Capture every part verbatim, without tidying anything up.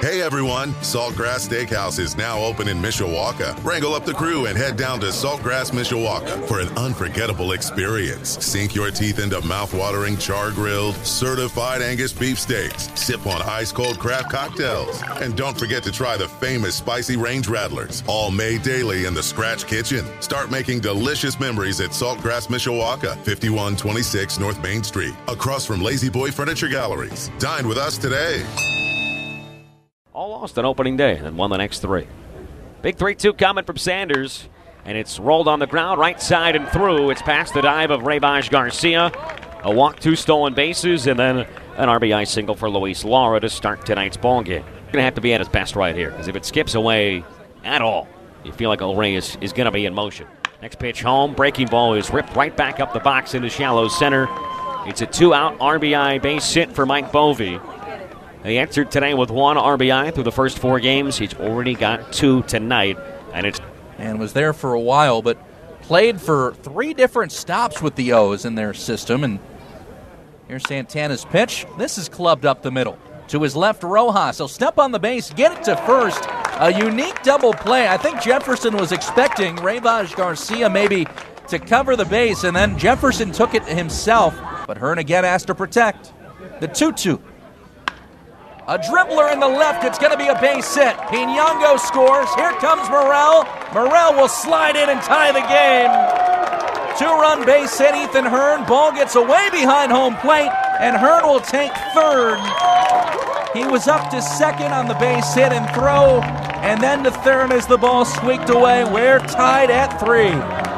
Hey everyone, Saltgrass Steakhouse is now open in Mishawaka. Wrangle up the crew and head down to Saltgrass Mishawaka for an unforgettable experience. Sink your teeth into mouth-watering char-grilled, certified Angus beef steaks. Sip on ice-cold craft cocktails. And don't forget to try the famous spicy range rattlers, all made daily in the Scratch Kitchen. Start making delicious memories at Saltgrass Mishawaka, fifty-one twenty-six North Main Street, across from Lazy Boy Furniture Galleries. Dine with us today. All lost on opening day and won the next three. Big three two coming from Sanders, and it's rolled on the ground, right side and through. It's past the dive of Rayvaj Garcia. A walk, two stolen bases, and then an R B I single for Luis Lara to start tonight's ball game. Going to have to be at his best right here, because if it skips away at all, you feel like O'Ray is, is going to be in motion. Next pitch home, breaking ball is ripped right back up the box into shallow center. It's a two-out R B I base hit for Mike Bovee. He entered today with one R B I through the first four games. He's already got two tonight, and it's and was there for a while, but played for three different stops with the O's in their system. And here's Santana's pitch. This is clubbed up the middle. To his left, Rojas. He'll step on the base, get it to first. A unique double play. I think Jefferson was expecting Rayvaj Garcia maybe to cover the base, and then Jefferson took it himself. But Hearn again asked to protect. The two two. A dribbler in the left. It's going to be a base hit. Pinango scores. Here comes Morel. Morel will slide in and tie the game. Two-run base hit, Ethan Hearn. Ball gets away behind home plate, and Hearn will take third. He was up to second on the base hit and throw, and then to third as the ball squeaked away. We're tied at three.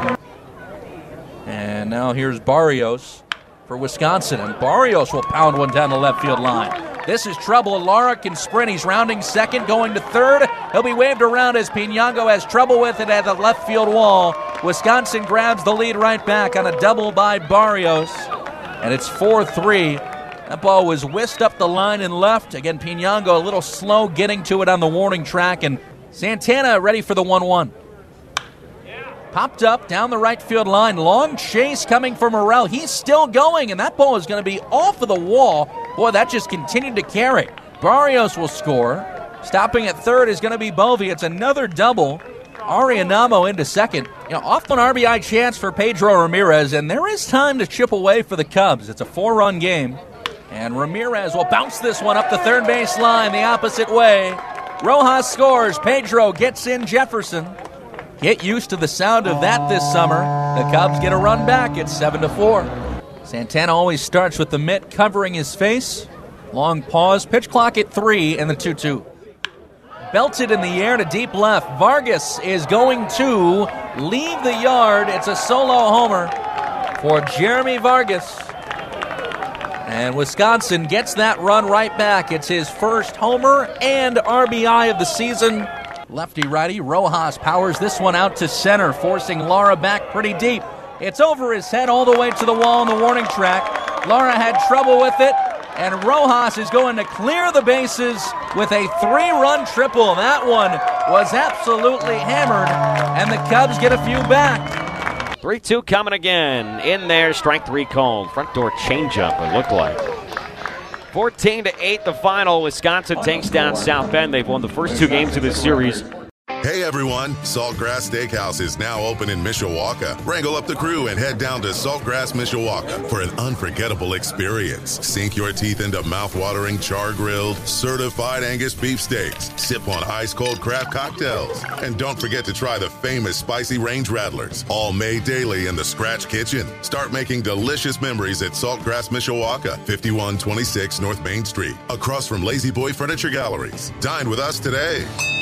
And now here's Barrios for Wisconsin, and Barrios will pound one down the left field line. This is trouble. Lara can sprint. He's rounding second, going to third. He'll be waved around as Pinango has trouble with it at the left field wall. Wisconsin grabs the lead right back on a double by Barrios, and it's four three. That ball was whisked up the line and left. Again, Pinango a little slow getting to it on the warning track, and Santana ready for the one one. Popped up down the right field line. Long chase coming from Morel. He's still going, and that ball is going to be off of the wall. Boy, that just continued to carry. Barrios will score. Stopping at third is going to be Bovee. It's another double. Arianamo into second. You know, off an R B I chance for Pedro Ramirez, and there is time to chip away for the Cubs. It's a four-run game, and Ramirez will bounce this one up the third base line the opposite way. Rojas scores. Pedro gets in Jefferson. Get used to the sound of that this summer. The Cubs get a run back. It's seven to four. Santana always starts with the mitt covering his face. Long pause. Pitch clock at three and the two two. Belted in the air to deep left. Vargas is going to leave the yard. It's a solo homer for Jeremy Vargas. And Wisconsin gets that run right back. It's his first homer and R B I of the season. Lefty-righty, Rojas powers this one out to center, forcing Lara back pretty deep. It's over his head all the way to the wall on the warning track. Lara had trouble with it, and Rojas is going to clear the bases with a three-run triple. That one was absolutely hammered, and the Cubs get a few back. three two coming again. In there, strike three called. Front door changeup, it looked like. fourteen to eight the final. Wisconsin takes down South Bend. They've won the first two games of this series. Hey everyone, Saltgrass Steakhouse is now open in Mishawaka. Wrangle up the crew and head down to Saltgrass Mishawaka for an unforgettable experience. Sink your teeth into mouth-watering char-grilled, certified Angus beef steaks. Sip on ice-cold craft cocktails. And don't forget to try the famous spicy range rattlers, all made daily in the Scratch Kitchen. Start making delicious memories at Saltgrass Mishawaka, fifty-one twenty-six North Main Street, across from Lazy Boy Furniture Galleries. Dine with us today.